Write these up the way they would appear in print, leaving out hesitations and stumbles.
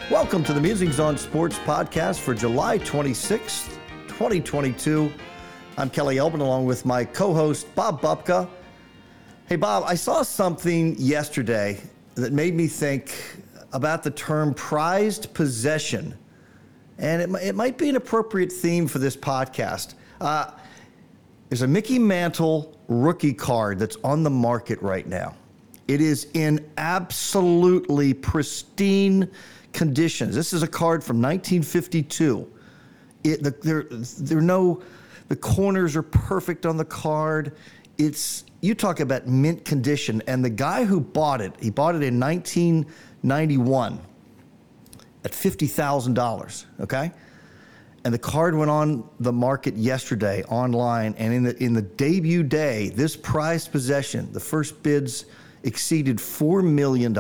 Welcome to the Musings on Sports podcast for July 26th, 2022. I'm Kelly Elbin along with my co-host Bob Bupka. Hey Bob, I saw something yesterday that made me think about the term prized possession, and it might be an appropriate theme for this podcast. There's a Mickey Mantle rookie card that's on the market right now. It is in absolutely pristine conditions. This is a card from 1952. The corners are perfect on the card. You talk about mint condition, and the guy who bought it, he bought it in 1991 at $50,000, okay? And the card went on the market yesterday online, and in the debut day, this prized possession, the first bids exceeded $4 million,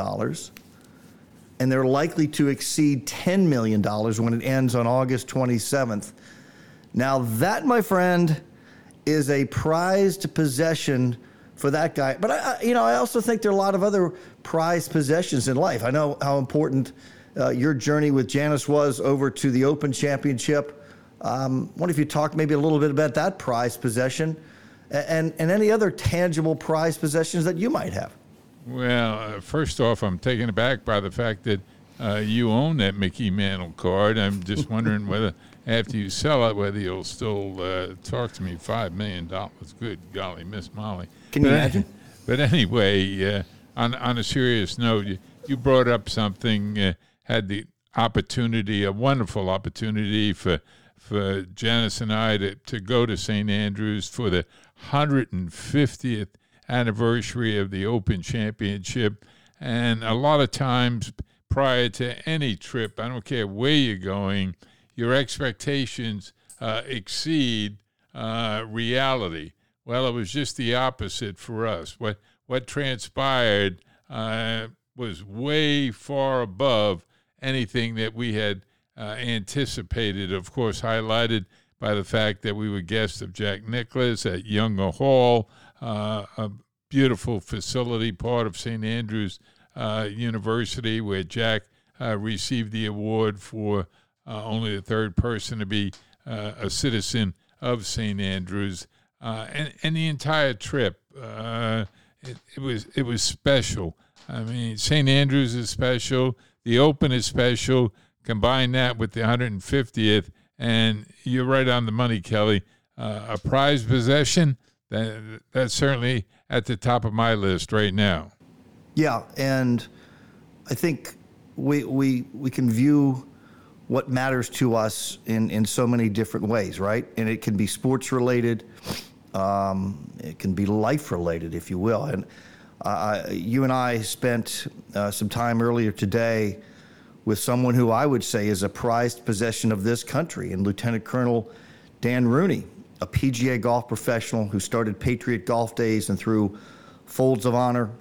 and they're likely to exceed $10 million when it ends on August 27th. Now that, my friend, is a prized possession for that guy. But I also think there are a lot of other prized possessions in life. I know how important your journey with Janice was over to the Open Championship. Wonder if you talk maybe a little bit about that prized possession and any other tangible prized possessions that you might have. Well, first off, I'm taken aback by the fact that you own that Mickey Mantle card. I'm just wondering whether after you sell it, whether you'll still talk to me. $5 million. Good golly, Miss Molly. Can you imagine? But anyway, on a serious note, you brought up something, had the opportunity, a wonderful opportunity for Janice and I to go to St. Andrews for the 150th anniversary of the Open Championship. And a lot of times prior to any trip, I don't care where you're going, your expectations exceed reality. Well, it was just the opposite for us. What transpired was way far above anything that we had anticipated, of course, highlighted by the fact that we were guests of Jack Nicklaus at Younger Hall, a beautiful facility, part of St. Andrews University, where Jack received the award for only the third person to be a citizen of St. Andrews. And the entire trip, it was special. I mean, St. Andrews is special. The Open is special. Combine that with the 150th, and you're right on the money, Kelly. A prized possession, that's certainly at the top of my list right now. Yeah, and I think we can view what matters to us in so many different ways, right? And it can be sports related, it can be life related, if you will. And you and I spent some time earlier today with someone who I would say is a prized possession of this country, and Lieutenant Colonel Dan Rooney, a PGA golf professional who started Patriot Golf Days and through Folds of Honor,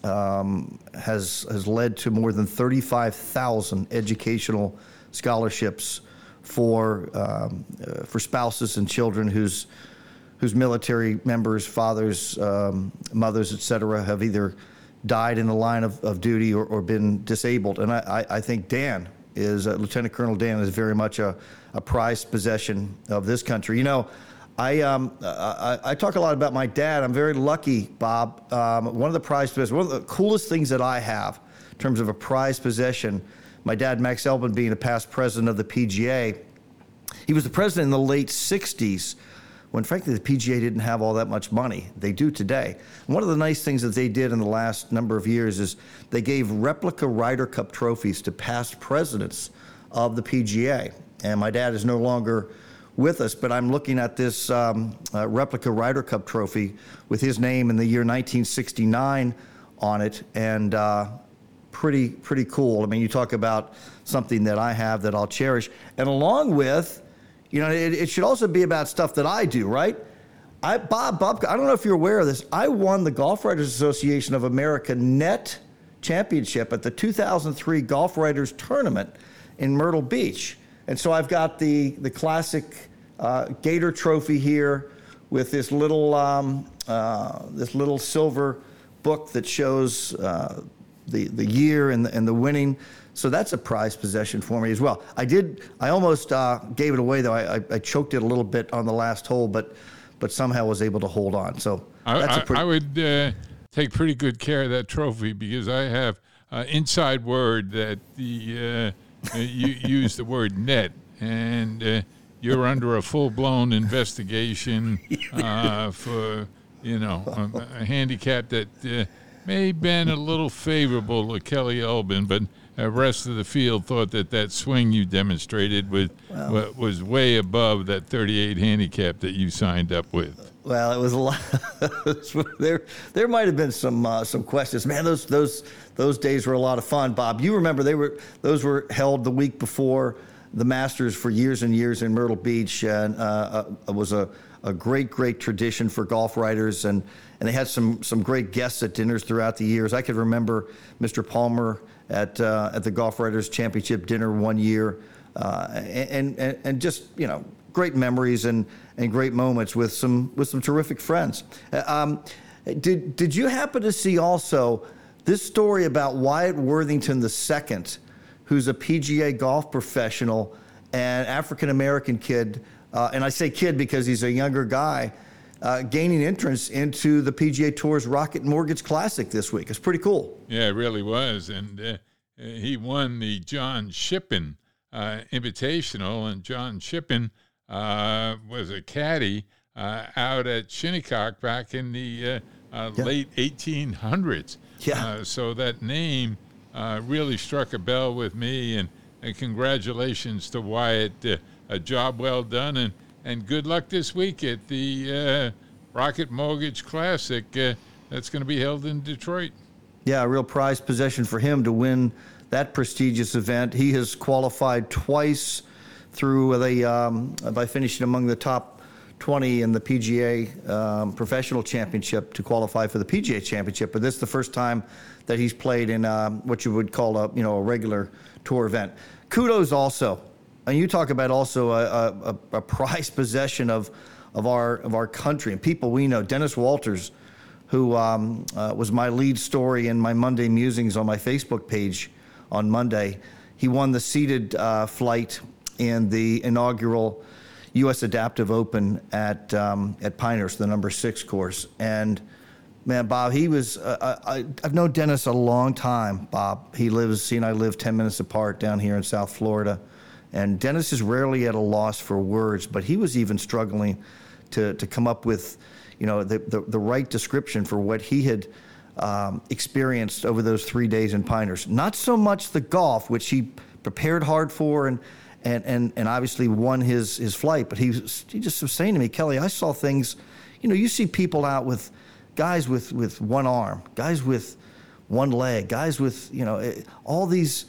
has led to more than 35,000 educational scholarships for spouses and children whose military members, fathers, mothers, etc., have either died in the line of duty or been disabled. And I think Dan is, Lieutenant Colonel Dan is very much a prized possession of this country. You know, I talk a lot about my dad. I'm very lucky, Bob. One of the coolest things that I have in terms of a prized possession, my dad, Max Elbin, being a past president of the PGA, he was the president in the late 60s when, frankly, the PGA didn't have all that much money. They do today. And one of the nice things that they did in the last number of years is they gave replica Ryder Cup trophies to past presidents of the PGA. And my dad is no longer with us, but I'm looking at this replica Ryder Cup trophy with his name in the year 1969 on it, and pretty cool. I mean, you talk about something that I have that I'll cherish, and along with, you know, it should also be about stuff that I do, right? Bob, I don't know if you're aware of this. I won the Golf Writers Association of America net championship at the 2003 Golf Writers Tournament in Myrtle Beach. And so I've got the classic Gator trophy here with this little silver book that shows the year and the winning. So that's a prized possession for me as well. I almost gave it away, though. I choked it a little bit on the last hole, but somehow was able to hold on. So I would take pretty good care of that trophy, because I have inside word that you use the word net, and you're under a full-blown investigation for a handicap that may have been a little favorable to Kelly Ulbin, but the rest of the field thought that swing you demonstrated was way above that 38 handicap that you signed up with. Well, it was a lot. There might have been some questions. Man, those days were a lot of fun, Bob. You remember those were held the week before the Masters for years and years in Myrtle Beach, and it was a great tradition for golf writers, and they had some great guests at dinners throughout the years. I could remember Mr. Palmer at the Golf Writers Championship dinner one year, and just great memories and great moments with some terrific friends. Did you happen to see also this story about Wyatt Worthington II, who's a PGA golf professional and African-American kid, and I say kid because he's a younger guy, gaining entrance into the PGA Tour's Rocket Mortgage Classic this week? It's pretty cool. Yeah, it really was. And he won the John Shippen Invitational, and John Shippen was a caddy out at Shinnecock back in the late 1800s. Yeah. So that name really struck a bell with me, and congratulations to Wyatt. A job well done, and good luck this week at the Rocket Mortgage Classic that's going to be held in Detroit. Yeah, a real prized possession for him to win that prestigious event. He has qualified twice through by finishing among the top 20 in the PGA Professional Championship to qualify for the PGA Championship. But this is the first time that he's played in what you would call a regular tour event. Kudos also. And you talk about also a prized possession of our country and people we know. Dennis Walters, who was my lead story in my Monday musings on my Facebook page on Monday. He won the seeded flight in the inaugural U.S. Adaptive Open at Pinehurst, the number 6 course. And man, Bob, he was. I've known Dennis a long time. Bob, he and I live 10 minutes apart down here in South Florida. And Dennis is rarely at a loss for words, but he was even struggling to come up with, the right description for what he had experienced over those 3 days in Pinehurst. Not so much the golf, which he prepared hard for and obviously won his flight, but he just was saying to me, Kelly, I saw things, you see people out with guys with one arm, guys with one leg, guys with, all these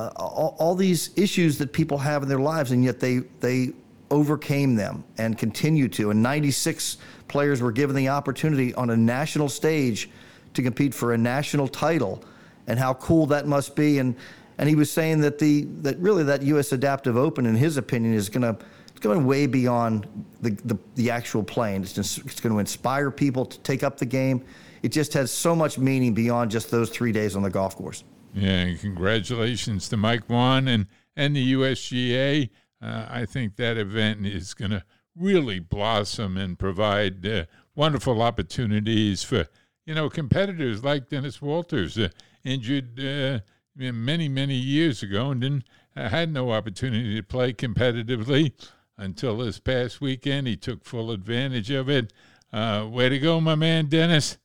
issues that people have in their lives, and yet they overcame them and continue to. And 96 players were given the opportunity on a national stage to compete for a national title, and how cool that must be. And he was saying that that U.S. Adaptive Open, in his opinion, is going way beyond the actual playing. It's going to inspire people to take up the game. It just has so much meaning beyond just those 3 days on the golf course. Yeah, and congratulations to Mike Whan and the USGA. I think that event is going to really blossom and provide wonderful opportunities for, competitors like Dennis Walters, injured many years ago and had no opportunity to play competitively until this past weekend. He took full advantage of it. Way to go, my man, Dennis.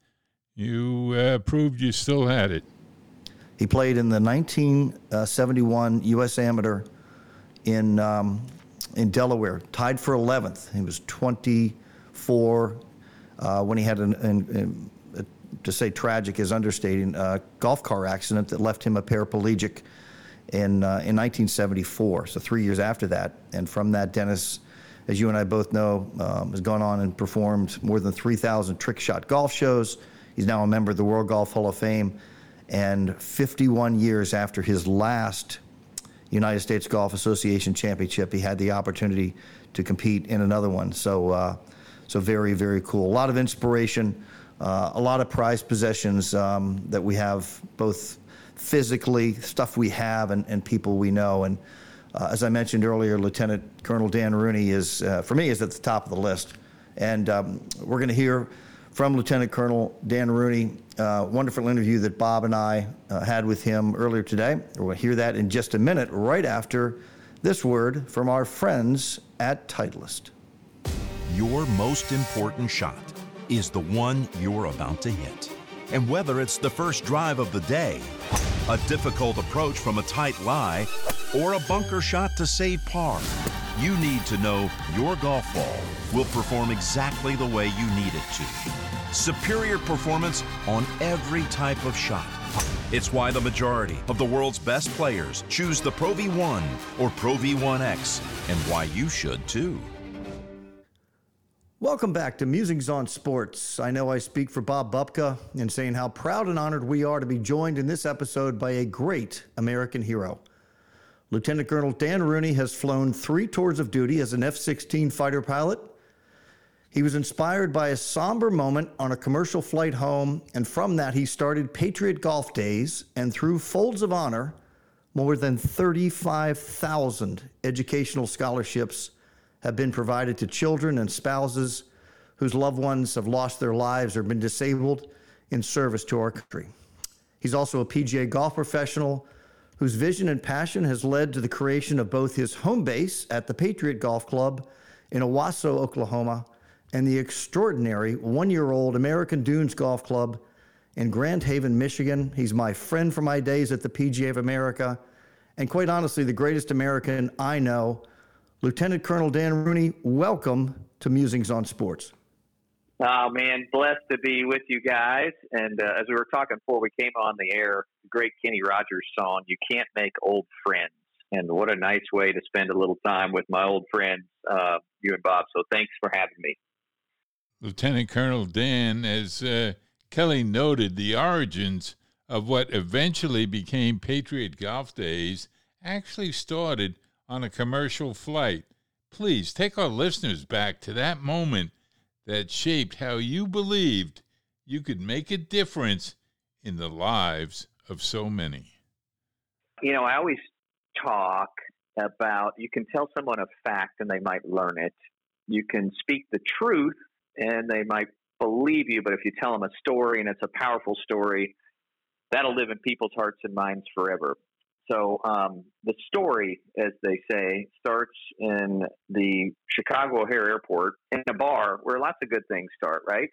You proved you still had it. He played in the 1971 U.S. Amateur in Delaware, tied for 11th. He was 24 when he had to say tragic is understating, a golf car accident that left him a paraplegic in 1974. So 3 years after that, and from that, Dennis, as you and I both know, has gone on and performed more than 3,000 trick shot golf shows. He's now a member of the World Golf Hall of Fame. And 51 years after his last United States Golf Association championship, he had the opportunity to compete in another one. So very, very cool. A lot of inspiration, a lot of prized possessions that we have both physically, stuff we have, and people we know. And as I mentioned earlier, Lieutenant Colonel Dan Rooney is, for me, is at the top of the list. And we're going to hear from Lieutenant Colonel Dan Rooney, wonderful interview that Bob and I had with him earlier today. We'll hear that in just a minute, right after this word from our friends at Titleist. Your most important shot is the one you're about to hit. And whether it's the first drive of the day, a difficult approach from a tight lie, or a bunker shot to save par, you need to know your golf ball will perform exactly the way you need it to. Superior performance on every type of shot. It's why the majority of the world's best players choose the Pro V1 or Pro V1X, and why you should too. Welcome back to Musings on Sports. I know I speak for Bob Bupka in saying how proud and honored we are to be joined in this episode by a great American hero. Lieutenant Colonel Dan Rooney has flown 3 tours of duty as an F-16 fighter pilot. He was inspired by a somber moment on a commercial flight home, and from that he started Patriot Golf Days, and through Folds of Honor, more than 35,000 educational scholarships have been provided to children and spouses whose loved ones have lost their lives or been disabled in service to our country. He's also a PGA golf professional whose vision and passion has led to the creation of both his home base at the Patriot Golf Club in Owasso, Oklahoma, and the extraordinary one-year-old American Dunes Golf Club in Grand Haven, Michigan. He's my friend from my days at the PGA of America, and quite honestly, the greatest American I know. Lieutenant Colonel Dan Rooney, welcome to Musings on Sports. Oh, man, blessed to be with you guys. And as we were talking before we came on the air, the great Kenny Rogers song, You Can't Make Old Friends. And what a nice way to spend a little time with my old friends, you and Bob. So thanks for having me. Lieutenant Colonel Dan, as Kelly noted, the origins of what eventually became Patriot Golf Days actually started on a commercial flight. Please take our listeners back to that moment that shaped how you believed you could make a difference in the lives of so many. You know, I always talk about you can tell someone a fact and they might learn it. You can speak the truth and they might believe you, but if you tell them a story and it's a powerful story, that'll live in people's hearts and minds forever. So the story, as they say, starts in the Chicago O'Hare Airport in a bar where lots of good things start, right?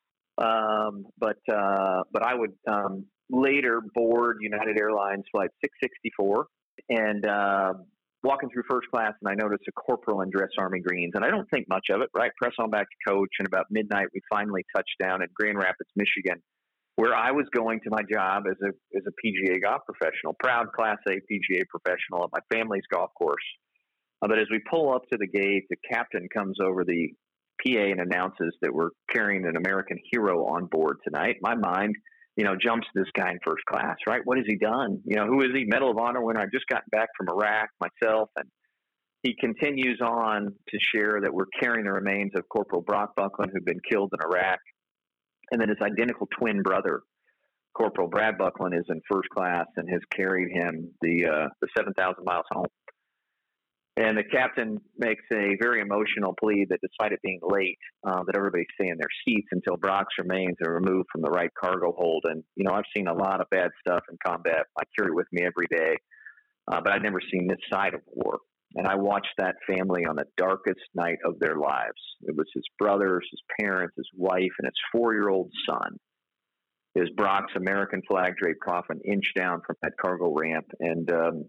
But I would later board United Airlines Flight 664 and walking through first class, and I noticed a corporal in dress army greens, and I don't think much of it, right? Press on back to coach, and about midnight we finally touched down at Grand Rapids, Michigan, where I was going to my job as a PGA golf professional, proud Class A PGA professional at my family's golf course. But as we pull up to the gate, the captain comes over the PA and announces that we're carrying an American hero on board tonight. My mind, jumps to this guy in first class, right? What has he done? Who is he? Medal of Honor winner. I've just gotten back from Iraq myself. And he continues on to share that we're carrying the remains of Corporal Brock Buckland, who'd been killed in Iraq. And then his identical twin brother, Corporal Brad Buckland, is in first class and has carried him the 7,000 miles home. And the captain makes a very emotional plea that despite it being late, that everybody stay in their seats until Brock's remains are removed from the right cargo hold. And, I've seen a lot of bad stuff in combat. I carry it with me every day, but I've never seen this side of war. And I watched that family on the darkest night of their lives. It was his brothers, his parents, his wife, and his 4-year-old son. As Brock's American flag draped coffin inched down from that cargo ramp. And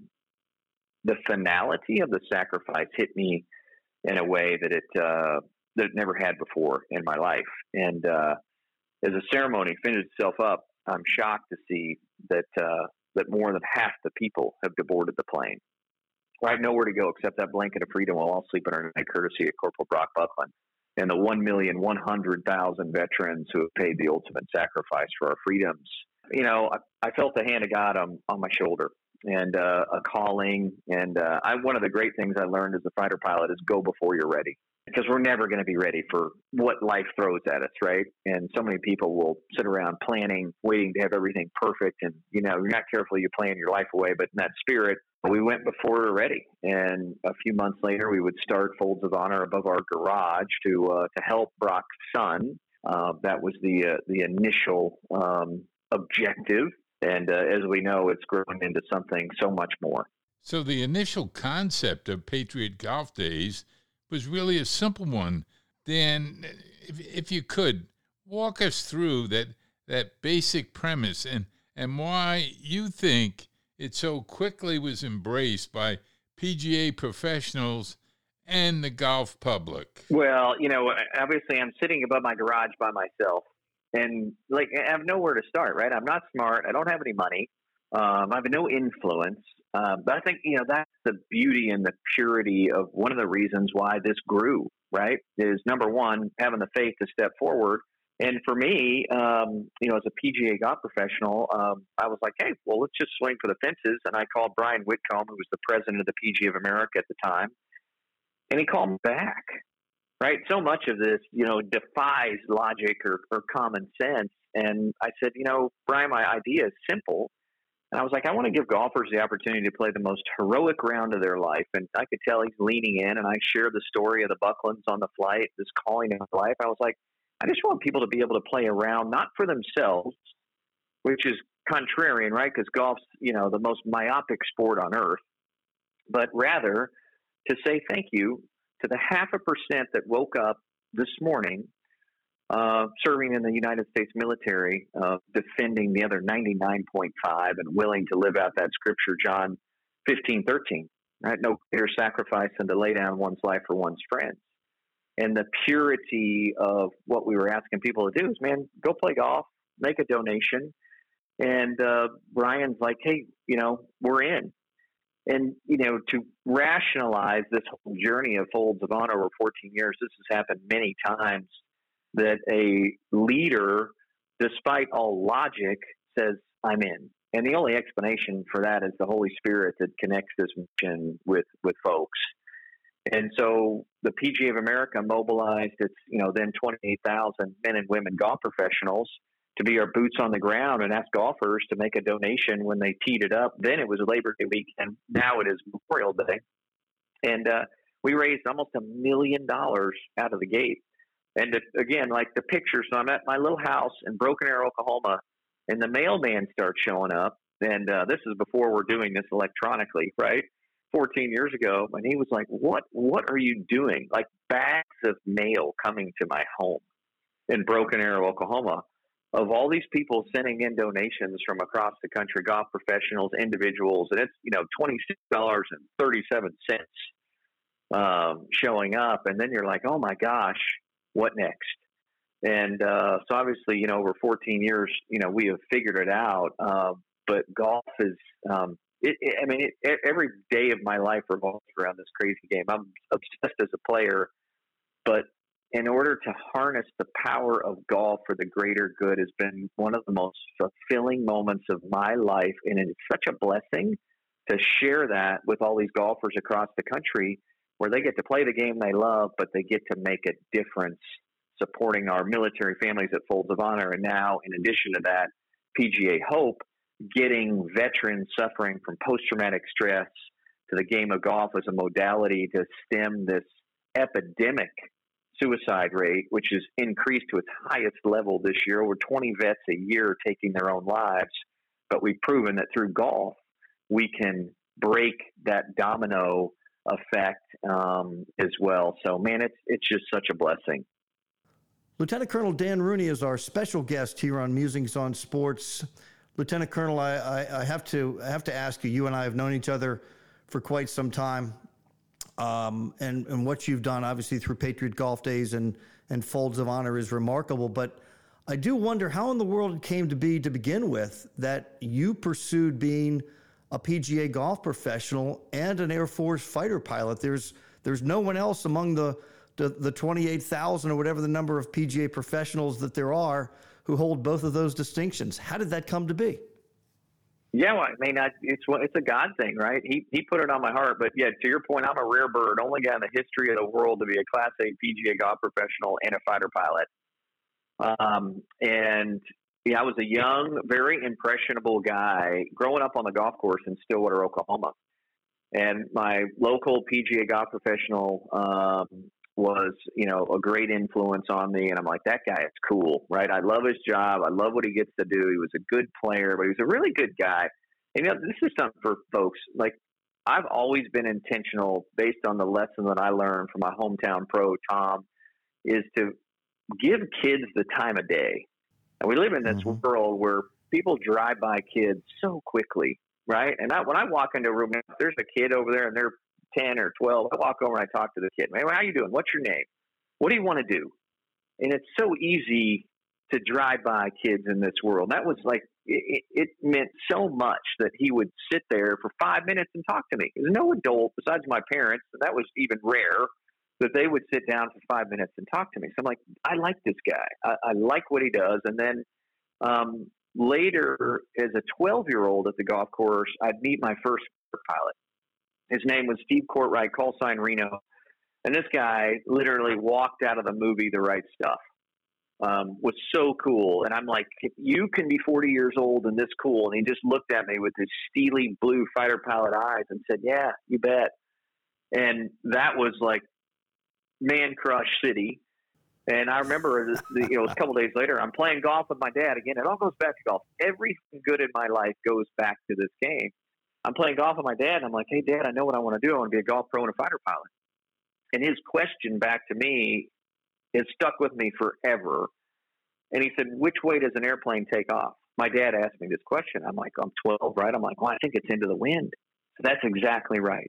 the finality of the sacrifice hit me in a way that it never had before in my life. And as the ceremony finished itself up, I'm shocked to see that more than half the people have deboarded the plane. I have nowhere to go except that blanket of freedom while I'll sleep in our night, courtesy of Corporal Brock Buckland and the 1,100,000 veterans who have paid the ultimate sacrifice for our freedoms. I felt the hand of God on my shoulder and a calling. And one of the great things I learned as a fighter pilot is go before you're ready. because we're never going to be ready for what life throws at us, right? And so many people will sit around planning, waiting to have everything perfect. And, you're not careful, you plan your life away. But in that spirit, we went before we were ready. And a few months later, we would start Folds of Honor above our garage to help Brock's son. That was the initial objective. And as we know, it's grown into something so much more. So the initial concept of Patriot Golf Days was really a simple one. Dan, if you could, walk us through that basic premise and why you think it so quickly was embraced by PGA professionals and the golf public. Well, obviously I'm sitting above my garage by myself and I have nowhere to start, right? I'm not smart. I don't have any money. I have no influence. But I think, that's the beauty and the purity of one of the reasons why this grew, right? Is number one, having the faith to step forward. And for me, as a PGA golf professional, I was like, hey, well, let's just swing for the fences. And I called Brian Whitcomb, who was the president of the PGA of America at the time. And he called me back, right? So much of this, defies logic or common sense. And I said, Brian, my idea is simple. And I was like, I want to give golfers the opportunity to play the most heroic round of their life. And I could tell he's leaning in, and I shared the story of the Bucklands on the flight, this calling of life. I was like, I just want people to be able to play a round, not for themselves, which is contrarian, right? Because golf's, the most myopic sport on earth, but rather to say thank you to the 0.5% that woke up this morning serving in the United States military, defending the other 99.5 and willing to live out that scripture, John 15:13, right? No greater sacrifice than to lay down one's life for one's friends. And the purity of what we were asking people to do is, man, go play golf, make a donation. And Brian's like, hey, we're in. And, to rationalize this whole journey of Folds of Honor over 14 years, this has happened many times, that a leader, despite all logic, says, I'm in. And the only explanation for that is the Holy Spirit that connects this mission with folks. And so the PGA of America mobilized its, then 28,000 men and women golf professionals to be our boots on the ground and ask golfers to make a donation when they teed it up. Then it was Labor Day weekend. Now it is Memorial Day. And we raised almost $1 million out of the gate. And again, like the picture, so I'm at my little house in Broken Arrow, Oklahoma, and the mailman starts showing up. And this is before we're doing this electronically, right? 14 years ago. And he was like, what are you doing? Like bags of mail coming to my home in Broken Arrow, Oklahoma, of all these people sending in donations from across the country, golf professionals, individuals. And it's, $26.37 showing up. And then you're like, oh my gosh, what next? And so obviously, over 14 years, we have figured it out. But golf is, every day of my life revolves around this crazy game. I'm obsessed as a player, but in order to harness the power of golf for the greater good has been one of the most fulfilling moments of my life. And it's such a blessing to share that with all these golfers across the country, where they get to play the game they love, but they get to make a difference supporting our military families at Folds of Honor. And now, in addition to that, PGA Hope, getting veterans suffering from post-traumatic stress to the game of golf as a modality to stem this epidemic suicide rate, which has increased to its highest level this year. Over 20 vets a year taking their own lives. But we've proven that through golf, we can break that domino effect as well. So, man, it's just such a blessing. Lieutenant Colonel Dan Rooney is our special guest here on Musings on Sports. Lieutenant Colonel, I have to ask you. You and I have known each other for quite some time, and what you've done, obviously through Patriot Golf Days and Folds of Honor, is remarkable. But I do wonder how in the world it came to be to begin with that you pursued being a PGA golf professional and an Air Force fighter pilot. There's no one else among the 28,000 or whatever the number of PGA professionals that there are who hold both of those distinctions. How did that come to be? Yeah, well, I mean, it's a God thing, right? He put it on my heart. But yeah, to your point, I'm a rare bird, only guy in the history of the world to be a Class A PGA golf professional and a fighter pilot. And yeah, I was a young, very impressionable guy growing up on the golf course in Stillwater, Oklahoma. And my local PGA golf professional was, a great influence on me. And I'm like, that guy is cool, right? I love his job. I love what he gets to do. He was a good player, but he was a really good guy. And this is something for folks. Like, I've always been intentional based on the lesson that I learned from my hometown pro, Tom, is to give kids the time of day. And we live in this world where people drive by kids so quickly, right? And when I walk into a room, if there's a kid over there and they're 10 or 12, I walk over and I talk to the kid. Man, how you doing? What's your name? What do you want to do? And it's so easy to drive by kids in this world. That was like, it meant so much that he would sit there for 5 minutes and talk to me. There's no adult besides my parents, and that was even rare, that they would sit down for 5 minutes and talk to me. So I'm like, I like this guy. I like what he does. And then later, as a 12-year-old at the golf course, I'd meet my first pilot. His name was Steve Courtright, call sign Reno. And this guy literally walked out of the movie The Right Stuff. Was so cool. And I'm like, you can be 40 years old and this cool. And he just looked at me with his steely blue fighter pilot eyes and said, yeah, you bet. And that was like man crush city. And I remember, a couple days later, I'm playing golf with my dad again. It all goes back to golf. Everything good in my life goes back to this game. I'm playing golf with my dad, and I'm like, hey, Dad, I know what I want to do. I want to be a golf pro and a fighter pilot. And his question back to me has stuck with me forever. And he said, which way does an airplane take off? My dad asked me this question. I'm like, I'm 12, right? I'm like, well, I think it's into the wind. So that's exactly right.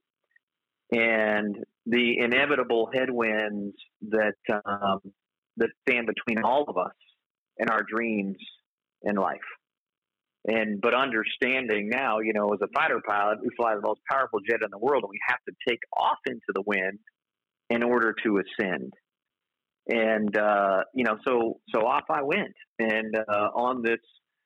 And the inevitable headwinds that stand between all of us and our dreams in life. But understanding now, as a fighter pilot, we fly the most powerful jet in the world, and we have to take off into the wind in order to ascend. And, so off I went. And on this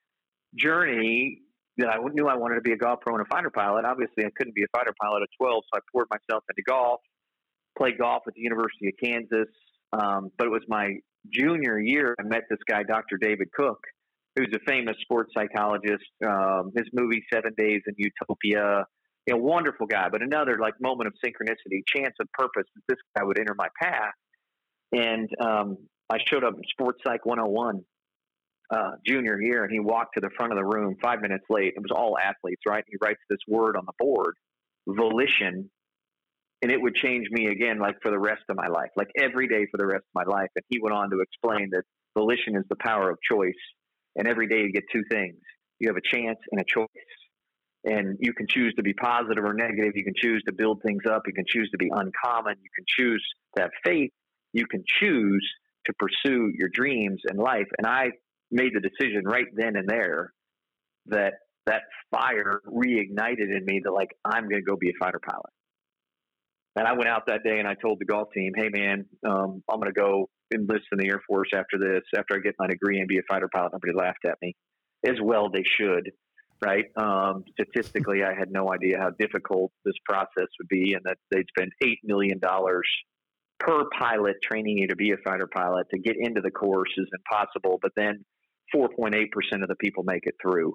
journey that I knew I wanted to be a golf pro and a fighter pilot, obviously I couldn't be a fighter pilot at 12, so I poured myself into golf, played golf at the University of Kansas. But it was my junior year I met this guy, Dr. David Cook, who's a famous sports psychologist. His movie 7 Days in Utopia, wonderful guy, but another like moment of synchronicity, chance of purpose that this guy would enter my path. And I showed up in Sports Psych 101 junior year, and he walked to the front of the room 5 minutes late. It was all athletes, right? He writes this word on the board, volition, and it would change me again, like for the rest of my life, like every day for the rest of my life. And he went on to explain that volition is the power of choice. And every day you get two things. You have a chance and a choice. And you can choose to be positive or negative. You can choose to build things up. You can choose to be uncommon. You can choose to have faith. You can choose to pursue your dreams in life. And I made the decision right then and there that fire reignited in me that, like, I'm going to go be a fighter pilot. And I went out that day and I told the golf team, hey, man, I'm going to go enlist in the Air Force after I get my degree and be a fighter pilot. Nobody laughed at me. As well they should, right? Statistically, I had no idea how difficult this process would be, and that they'd spend $8 million per pilot training you to be a fighter pilot. To get into the course is impossible, but then 4.8% of the people make it through.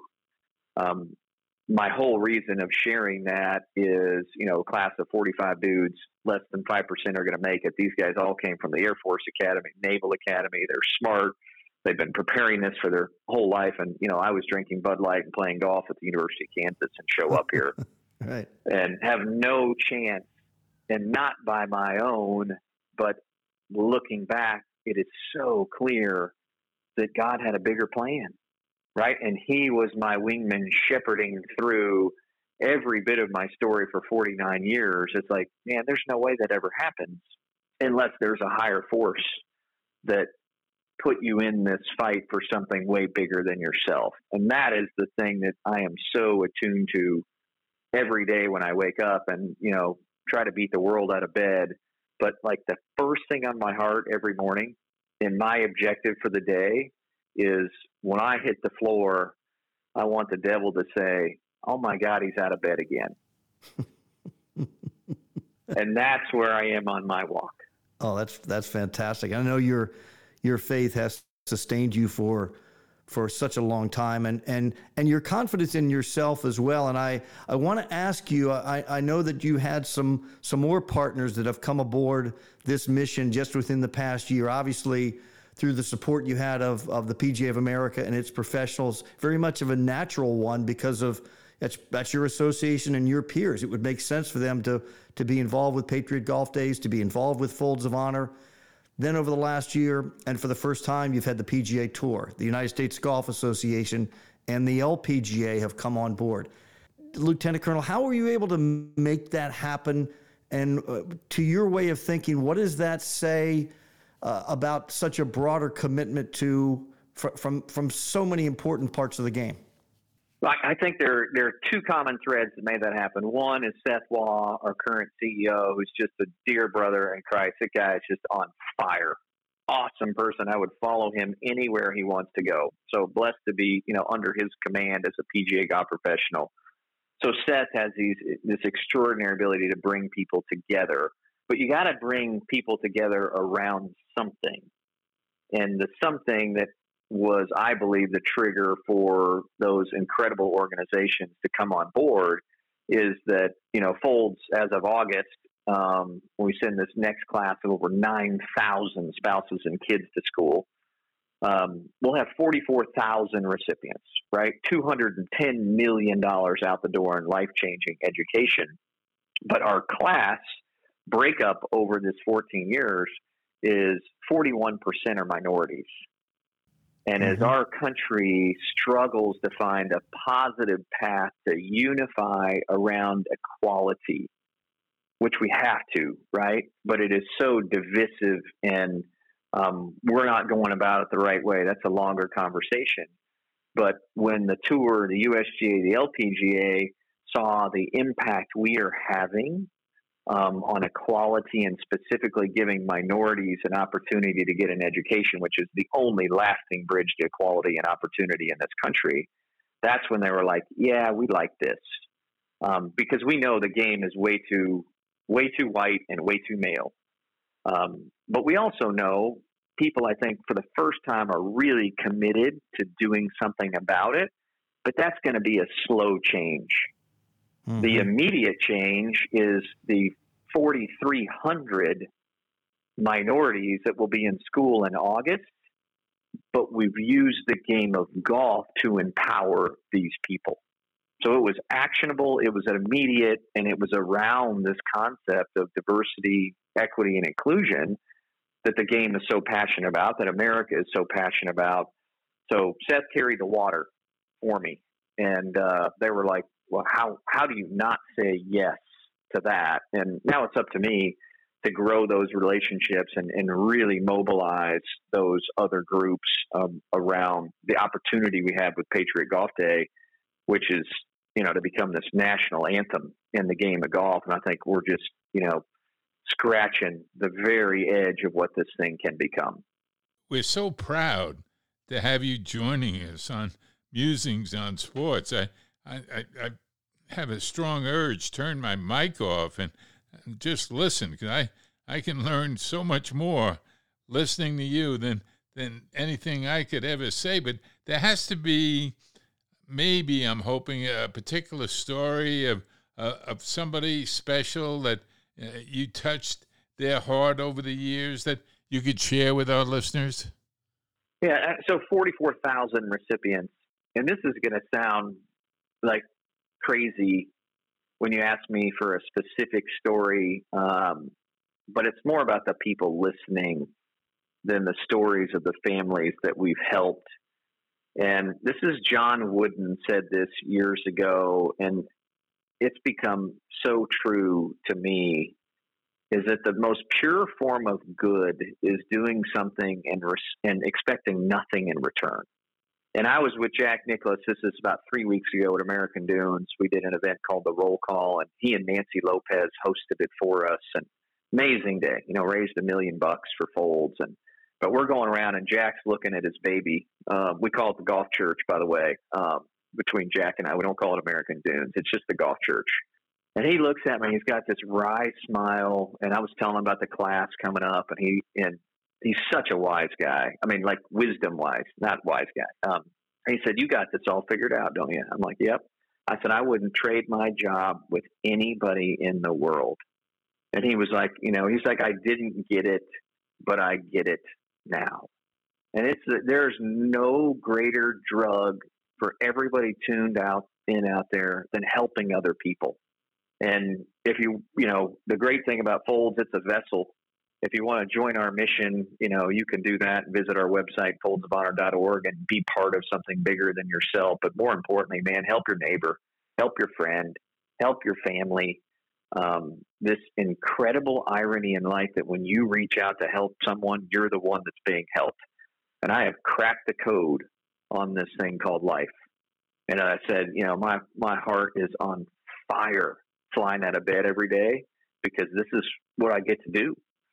My whole reason of sharing that is, a class of 45 dudes, less than 5% are going to make it. These guys all came from the Air Force Academy, Naval Academy. They're smart. They've been preparing this for their whole life. And, I was drinking Bud Light and playing golf at the University of Kansas and show up here right, and have no chance, and not by my own, but looking back, it is so clear that God had a bigger plan. Right. And he was my wingman shepherding through every bit of my story for 49 years. It's like, man, there's no way that ever happens unless there's a higher force that put you in this fight for something way bigger than yourself. And that is the thing that I am so attuned to every day when I wake up and, try to beat the world out of bed. But like the first thing on my heart every morning, and my objective for the day, is when I hit the floor, I want the devil to say, oh my God, he's out of bed again. And that's where I am on my walk. Oh, that's fantastic. I know your faith has sustained you for such a long time, and your confidence in yourself as well. And I want to ask you, I know that you had some more partners that have come aboard this mission just within the past year, obviously through the support you had of the PGA of America and its professionals, very much of a natural one because of that's your association and your peers. It would make sense for them to be involved with Patriot Golf Days, to be involved with Folds of Honor. Then over the last year, and for the first time, you've had the PGA Tour, the United States Golf Association, and the LPGA have come on board. Lieutenant Colonel, how were you able to make that happen? And to your way of thinking, what does that say about such a broader commitment from so many important parts of the game? I think there are two common threads that made that happen. One is Seth Waugh, our current CEO, who's just a dear brother in Christ. That guy is just on fire. Awesome person. I would follow him anywhere he wants to go. So blessed to be, under his command as a PGA golf professional. So Seth has this extraordinary ability to bring people together, but you got to bring people together around something. And the something that was, I believe, the trigger for those incredible organizations to come on board is that, Folds, as of August, when we send this next class of over 9,000 spouses and kids to school, we'll have 44,000 recipients, right? $210 million out the door in life-changing education. But our class breakup over this 14 years is 41% are minorities. And as our country struggles to find a positive path to unify around equality, which we have to, right? But it is so divisive, and we're not going about it the right way. That's a longer conversation. But when the tour, the USGA, the LPGA saw the impact we are having on equality and specifically giving minorities an opportunity to get an education, which is the only lasting bridge to equality and opportunity in this country, that's when they were like, yeah, we like this. Because we know the game is way too white and way too male. But we also know people, I think, for the first time are really committed to doing something about it, but that's going to be a slow change. Mm-hmm. The immediate change is the 4,300 minorities that will be in school in August, but we've used the game of golf to empower these people. So it was actionable, it was immediate, and it was around this concept of diversity, equity, and inclusion that the game is so passionate about, that America is so passionate about. So Seth carried the water for me, and they were like, well, how do you not say yes to that? And now it's up to me to grow those relationships and really mobilize those other groups around the opportunity we have with Patriot Golf Day, which is, to become this national anthem in the game of golf. And I think we're just, scratching the very edge of what this thing can become. We're so proud to have you joining us on Musings on Sports. I have a strong urge, turn my mic off and just listen, because I can learn so much more listening to you than anything I could ever say. But there has to be, maybe I'm hoping, a particular story of somebody special that you touched their heart over the years that you could share with our listeners. Yeah, so 44,000 recipients. And this is going to sound like crazy when you ask me for a specific story, but it's more about the people listening than the stories of the families that we've helped. And this is John Wooden said this years ago, and it's become so true to me, is that the most pure form of good is doing something and expecting nothing in return. And I was with Jack Nicklaus, this is about 3 weeks ago at American Dunes. We did an event called The Roll Call, and he and Nancy Lopez hosted it for us. And amazing day, raised $1 million for Folds. But we're going around, and Jack's looking at his baby. We call it the golf church, by the way. between Jack and I. We don't call it American Dunes. It's just the golf church. And he looks at me, he's got this wry smile, and I was telling him about the class coming up, and he's such a wise guy. I mean, like wisdom wise, not wise guy. He said, "You got this all figured out, don't you?" I'm like, "Yep." I said, "I wouldn't trade my job with anybody in the world." And he was like, he's like, "I didn't get it, but I get it now." And there's no greater drug for everybody tuned out there than helping other people. And if the great thing about Folds, it's a vessel. If you want to join our mission, you can do that and visit our website, foldsofhonor.org, and be part of something bigger than yourself. But more importantly, man, help your neighbor, help your friend, help your family. This incredible irony in life that when you reach out to help someone, you're the one that's being helped. And I have cracked the code on this thing called life. And I said, my heart is on fire flying out of bed every day because this is what I get to do.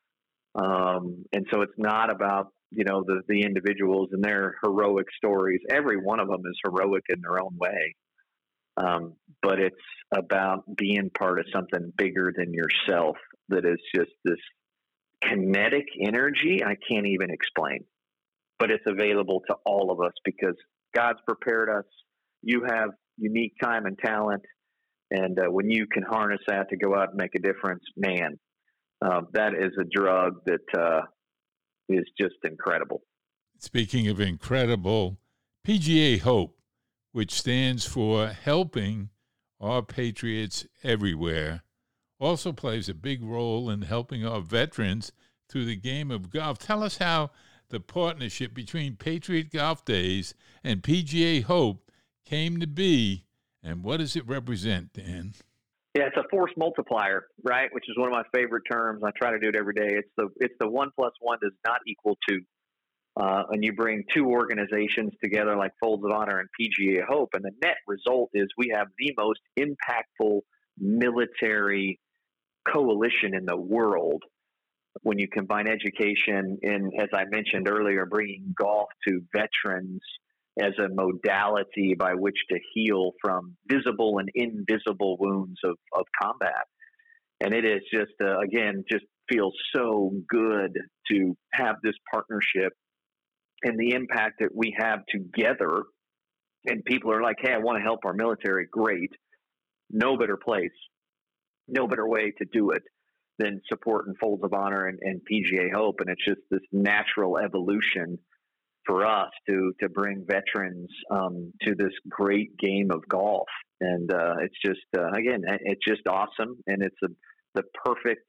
And so it's not about, the individuals and their heroic stories. Every one of them is heroic in their own way. But it's about being part of something bigger than yourself that is just this kinetic energy I can't even explain. But it's available to all of us because God's prepared us. You have unique time and talent. And when you can harness that to go out and make a difference, man, that is a drug that is just incredible. Speaking of incredible, PGA Hope, which stands for Helping Our Patriots Everywhere, also plays a big role in helping our veterans through the game of golf. Tell us how the partnership between Patriot Golf Days and PGA Hope came to be, and what does it represent, Dan? Yeah, it's a force multiplier, right? Which is one of my favorite terms. I try to do it every day. It's the 1 + 1 does not equal 2. And you bring two organizations together like Folds of Honor and PGA Hope, and the net result is we have the most impactful military coalition in the world when you combine education and, as I mentioned earlier, bringing golf to veterans as a modality by which to heal from visible and invisible wounds of combat. And it is just, again, just feels so good to have this partnership and the impact that we have together. And people are like, hey, I want to help our military. Great. No better place, no better way to do it than supporting Folds of Honor and PGA Hope. And it's just this natural evolution for us to bring veterans to this great game of golf. And it's just, again, it's just awesome. And it's the perfect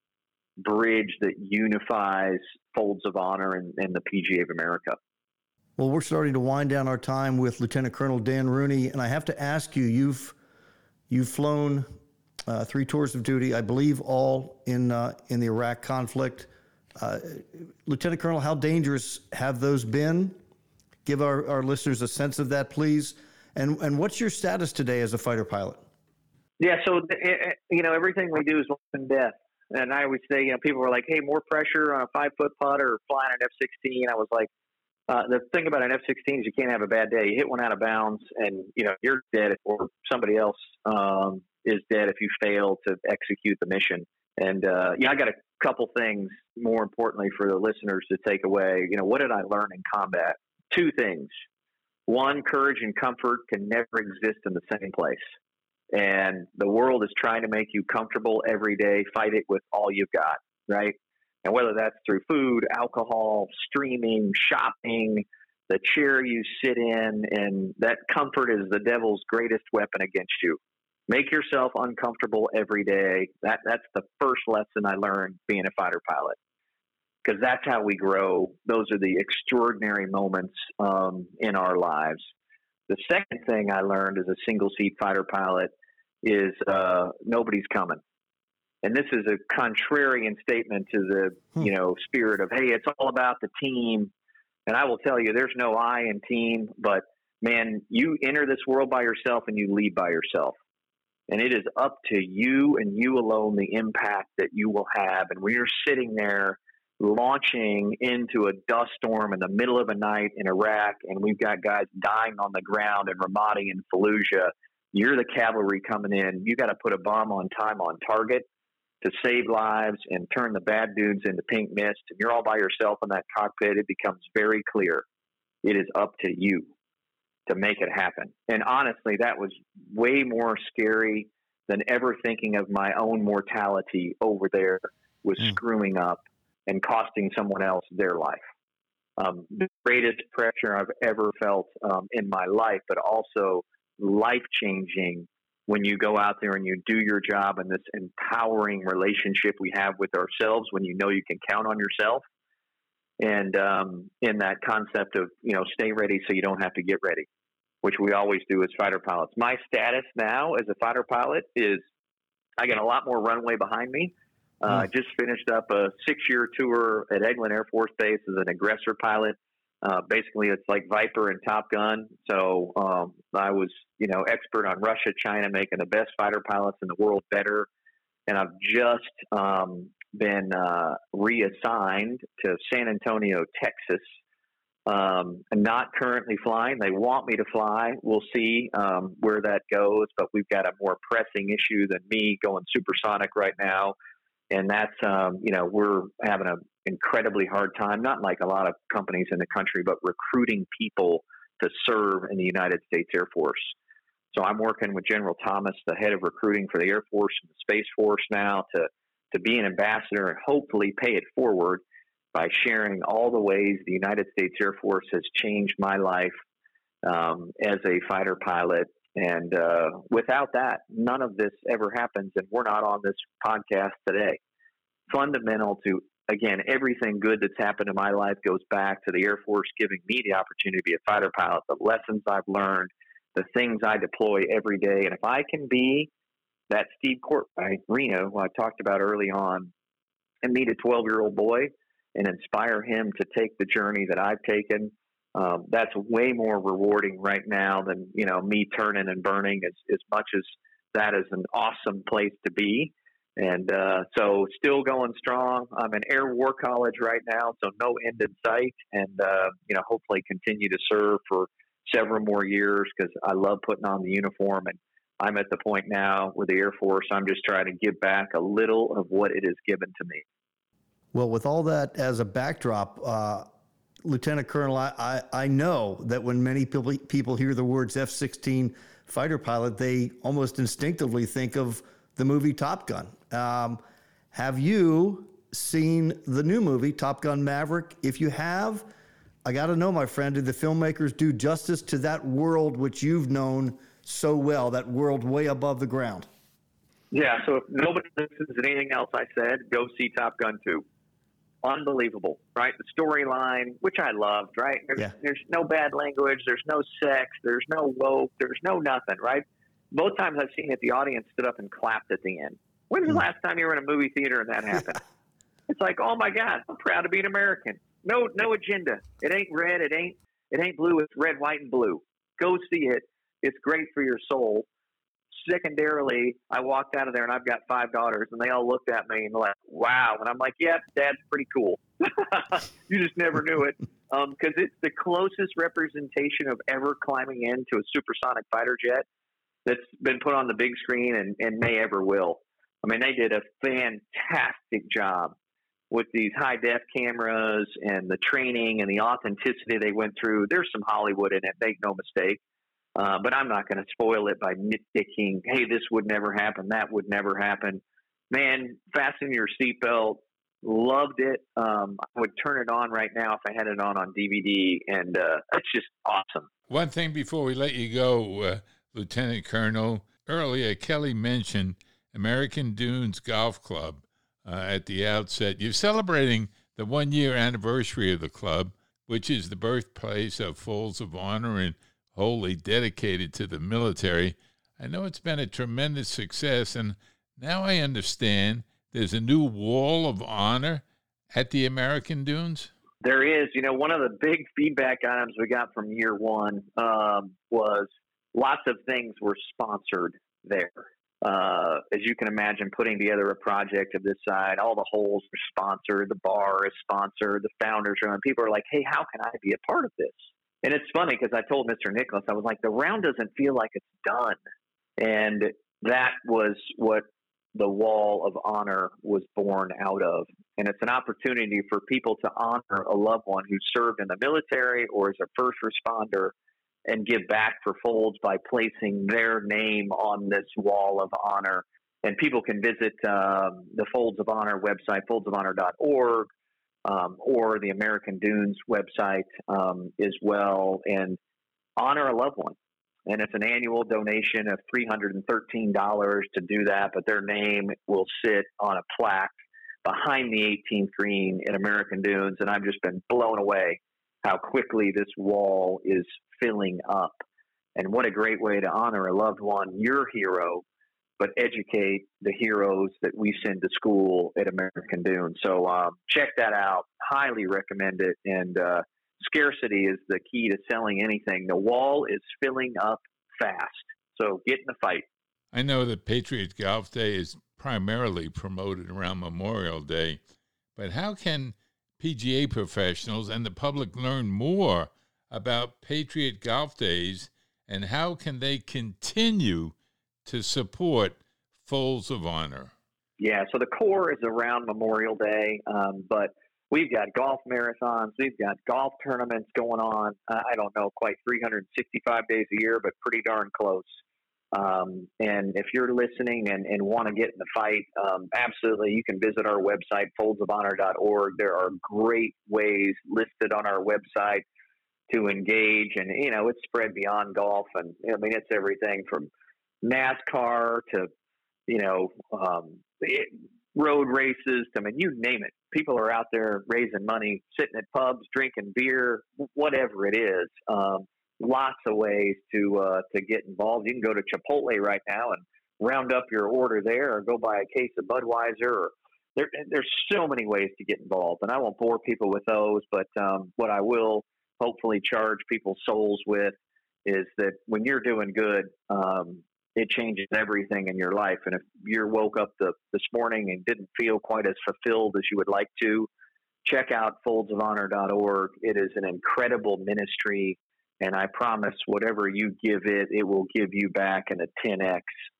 bridge that unifies Folds of Honor and the PGA of America. Well, we're starting to wind down our time with Lieutenant Colonel Dan Rooney, and I have to ask you, you've flown 3 tours of duty, I believe all in the Iraq conflict. Lieutenant Colonel, how dangerous have those been? Give our listeners a sense of that, please. And what's your status today as a fighter pilot? Yeah, so, everything we do is life and death. And I always say, people were like, hey, more pressure on a 5-foot putter or flying an F-16. I was like, the thing about an F-16 is you can't have a bad day. You hit one out of bounds and, you're dead, or somebody else is dead if you fail to execute the mission. And, I got a couple things, more importantly, for the listeners to take away. What did I learn in combat? 2 things. 1, courage and comfort can never exist in the same place. And the world is trying to make you comfortable every day. Fight it with all you've got, right? And whether that's through food, alcohol, streaming, shopping, the chair you sit in, and that comfort is the devil's greatest weapon against you. Make yourself uncomfortable every day. That's the first lesson I learned being a fighter pilot, because that's how we grow. Those are the extraordinary moments in our lives. The second thing I learned as a single-seat fighter pilot is nobody's coming. And this is a contrarian statement to the spirit of, hey, it's all about the team. And I will tell you, there's no I in team, but, man, you enter this world by yourself and you leave by yourself. And it is up to you and you alone the impact that you will have. And when you're sitting there launching into a dust storm in the middle of the night in Iraq, and we've got guys dying on the ground in Ramadi and Fallujah. You're the cavalry coming in. You got to put a bomb on time on target to save lives and turn the bad dudes into pink mist. And you're all by yourself in that cockpit. It becomes very clear. It is up to you to make it happen. And honestly, that was way more scary than ever thinking of my own mortality over there with screwing up and costing someone else their life. The greatest pressure I've ever felt in my life, but also life-changing when you go out there and you do your job in this empowering relationship we have with ourselves, when you know you can count on yourself. And in that concept of, stay ready so you don't have to get ready, which we always do as fighter pilots. My status now as a fighter pilot is I got a lot more runway behind me. I just finished up a 6-year tour at Eglin Air Force Base as an aggressor pilot. Basically, it's like Viper and Top Gun. So I was, expert on Russia, China, making the best fighter pilots in the world better. And I've just been reassigned to San Antonio, Texas. I'm not currently flying. They want me to fly. We'll see where that goes. But we've got a more pressing issue than me going supersonic right now. And that's, we're having an incredibly hard time, not like a lot of companies in the country, but recruiting people to serve in the United States Air Force. So I'm working with General Thomas, the head of recruiting for the Air Force and the Space Force now, to be an ambassador and hopefully pay it forward by sharing all the ways the United States Air Force has changed my life as a fighter pilot. And without that, none of this ever happens, and we're not on this podcast today. Fundamental to, again, everything good that's happened in my life goes back to the Air Force giving me the opportunity to be a fighter pilot, the lessons I've learned, the things I deploy every day. And if I can be that Steve Reno, who I talked about early on, and meet a 12-year-old boy and inspire him to take the journey that I've taken, that's way more rewarding right now than, me turning and burning, as much as that is an awesome place to be. And so still going strong. I'm in Air War College right now, so no end in sight. And, hopefully continue to serve for several more years because I love putting on the uniform. And I'm at the point now with the Air Force, I'm just trying to give back a little of what it has given to me. Well, with all that as a backdrop, Lieutenant Colonel, I know that when many people hear the words F-16 fighter pilot, they almost instinctively think of the movie Top Gun. Have you seen the new movie, Top Gun Maverick? If you have, I got to know, my friend, did the filmmakers do justice to that world which you've known so well, that world way above the ground? Yeah, so if nobody listens to anything else I said, go see Top Gun 2. Unbelievable, right? The storyline, which I loved, right? There's no bad language, there's no sex, there's no woke, there's no nothing, right? Both times I've seen it, the audience stood up and clapped at the end. When's the last time you were in a movie theater and that happened? It's like, oh my God, I'm proud to be an American. No agenda. It ain't red, it ain't blue, it's red, white, and blue. Go see it. It's great for your soul. Secondarily, I walked out of there and I've got 5 daughters and they all looked at me and like, wow. And I'm like, yeah, Dad's pretty cool. You just never knew it. Because it's the closest representation of ever climbing into a supersonic fighter jet that's been put on the big screen and may ever will. I mean, they did a fantastic job with these high def cameras and the training and the authenticity they went through. There's some Hollywood in it, make no mistake. But I'm not going to spoil it by nitpicking, hey, this would never happen, that would never happen. Man, fasten your seatbelt. Loved it. I would turn it on right now if I had it on DVD, and it's just awesome. One thing before we let you go, Lieutenant Colonel, earlier Kelly mentioned American Dunes Golf Club at the outset. You're celebrating the 1-year anniversary of the club, which is the birthplace of Falls of Honor and wholly dedicated to the military. I know it's been a tremendous success, and now I understand there's a new wall of honor at the American Dunes. There is. One of the big feedback items we got from year one was lots of things were sponsored there. as you can imagine, putting together a project of this side, all the holes are sponsored, the bar is sponsored, the founders are, and people are like, hey, how can I be a part of this? And it's funny because I told Mr. Nicholas, I was like, the round doesn't feel like it's done. And that was what the Wall of Honor was born out of. And it's an opportunity for people to honor a loved one who served in the military or as a first responder and give back for Folds by placing their name on this Wall of Honor. And people can visit the Folds of Honor website, foldsofhonor.org, or the American Dunes website as well, and honor a loved one. And it's an annual donation of $313 to do that, but their name will sit on a plaque behind the 18th green in American Dunes. And I've just been blown away how quickly this wall is filling up. And what a great way to honor a loved one, your hero, but educate the heroes that we send to school at American Dunes. So check that out. Highly recommend it. And scarcity is the key to selling anything. The wall is filling up fast. So get in the fight. I know that Patriot Golf Day is primarily promoted around Memorial Day, but how can PGA professionals and the public learn more about Patriot Golf Days, and how can they continue to support Folds of Honor? Yeah, so the core is around Memorial Day, but we've got golf marathons, we've got golf tournaments going on. I don't know, quite 365 days a year, but pretty darn close. And if you're listening and want to get in the fight, absolutely, you can visit our website, foldsofhonor.org. There are great ways listed on our website to engage, and it's spread beyond golf, and it's everything from NASCAR to road races to you name it. People are out there raising money, sitting at pubs, drinking beer, whatever it is. Lots of ways to get involved. You can go to Chipotle right now and round up your order there, or go buy a case of Budweiser. Or there's so many ways to get involved, and I won't bore people with those. But what I will hopefully charge people's souls with is that when you're doing good, it changes everything in your life. And if you woke up this morning and didn't feel quite as fulfilled as you would like to, check out foldsofhonor.org. It is an incredible ministry, and I promise whatever you give it, it will give you back in a 10x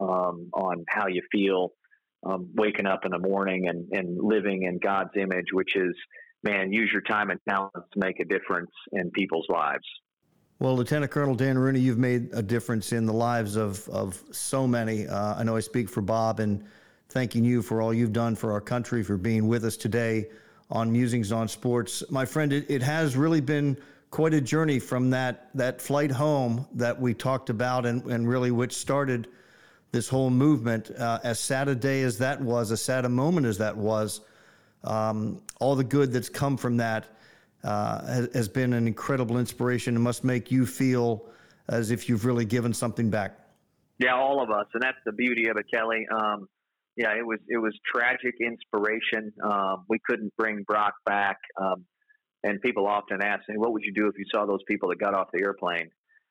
on how you feel waking up in the morning and living in God's image, which is, man, use your time and talents to make a difference in people's lives. Well, Lieutenant Colonel Dan Rooney, you've made a difference in the lives of so many. I know I speak for Bob in thanking you for all you've done for our country, for being with us today on Musings on Sports. My friend, it has really been quite a journey from that flight home that we talked about and really which started this whole movement. As sad a day as that was, as sad a moment as that was, all the good that's come from that has been an incredible inspiration and must make you feel as if you've really given something back. Yeah, all of us, and that's the beauty of it, Kelly. It was tragic inspiration. We couldn't bring Brock back, and people often ask me, "What would you do if you saw those people that got off the airplane?"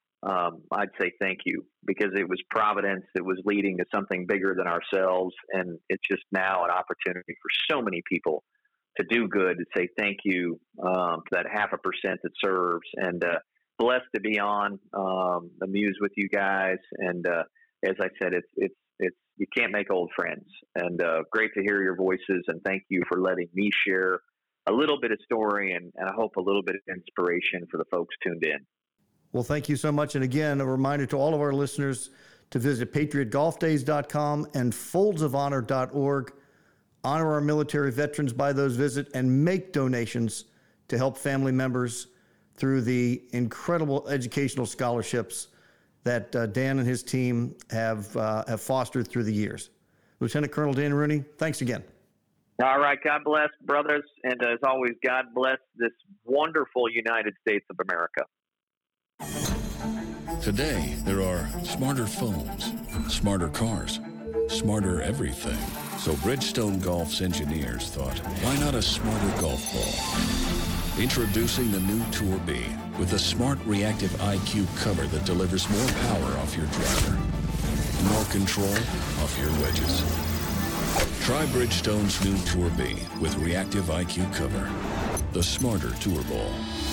I'd say thank you, because it was Providence that was leading to something bigger than ourselves, and it's just now an opportunity for so many people to do good, to say thank you to that 0.5% that serves, and blessed to be on the Muse with you guys. And as I said, it's you can't make old friends, and great to hear your voices, and thank you for letting me share a little bit of story and I hope a little bit of inspiration for the folks tuned in. Well, thank you so much. And again, a reminder to all of our listeners to visit patriotgolfdays.com and foldsofhonor.org. Honor our military veterans by those visits and make donations to help family members through the incredible educational scholarships that Dan and his team have fostered through the years. Lieutenant Colonel Dan Rooney, thanks again. All right. God bless, brothers. And as always, God bless this wonderful United States of America. Today, there are smarter phones, smarter cars, smarter everything. So Bridgestone Golf's engineers thought, why not a smarter golf ball? Introducing the new Tour B with a smart reactive IQ cover that delivers more power off your driver. more control off your wedges. Try Bridgestone's new Tour B with Reactive IQ Cover, the smarter tour ball.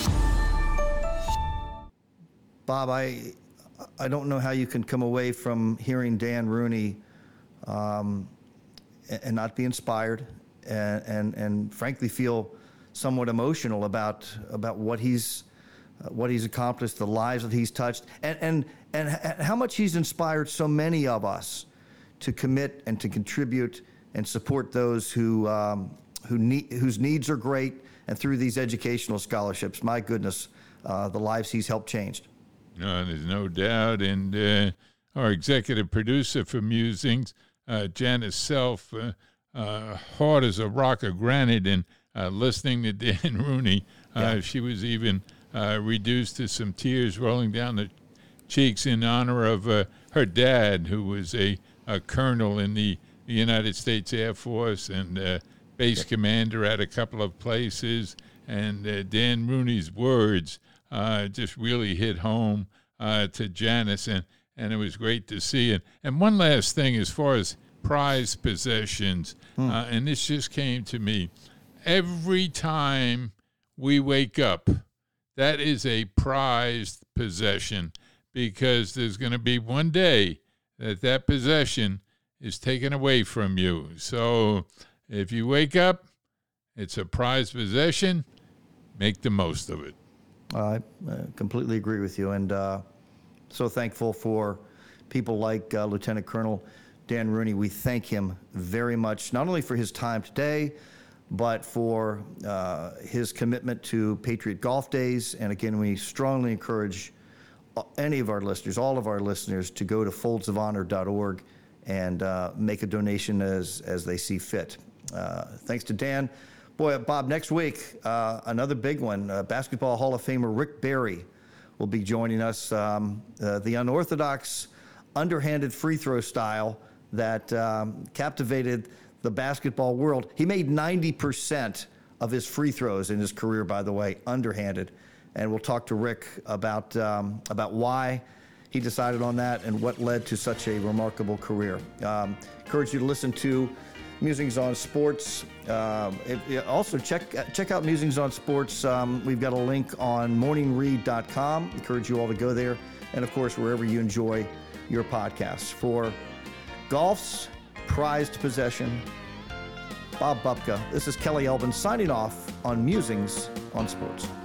Bob, I don't know how you can come away from hearing Dan Rooney and not be inspired and frankly feel somewhat emotional about what he's accomplished, the lives that he's touched, and how much he's inspired so many of us to commit and to contribute and support those whose needs are great, and through these educational scholarships, my goodness, the lives he's helped change. No, there's no doubt. And our executive producer for Musings, Janice Self, hard as a rock of granite, and listening to Dan Rooney, she was even reduced to some tears rolling down the cheeks in honor of her dad, who was a colonel in the United States Air Force and base commander at a couple of places. And Dan Rooney's words just really hit home to Janice, and it was great to see it. And one last thing, as far as prized possessions, and this just came to me. Every time we wake up, that is a prized possession, because there's going to be one day that possession is taken away from you. So if you wake up, it's a prized possession. Make the most of it. I completely agree with you, and so thankful for people like Lieutenant Colonel Dan Rooney. We thank him very much, not only for his time today, but for his commitment to Patriot Golf Days. And again, we strongly encourage any of our listeners, all of our listeners, to go to foldsofhonor.org and make a donation as they see fit. Thanks to Dan. Boy, Bob, next week, another big one. Basketball Hall of Famer Rick Barry will be joining us. The unorthodox, underhanded free throw style that captivated the basketball world. He made 90% of his free throws in his career, by the way, underhanded. And we'll talk to Rick about why he decided on that and what led to such a remarkable career. Encourage you to listen to Musings on Sports. Also, check out Musings on Sports. We've got a link on morningread.com. Encourage you all to go there. And, of course, wherever you enjoy your podcasts. For golf's prized possession, Bob Bubka, this is Kelly Elvin signing off on Musings on Sports.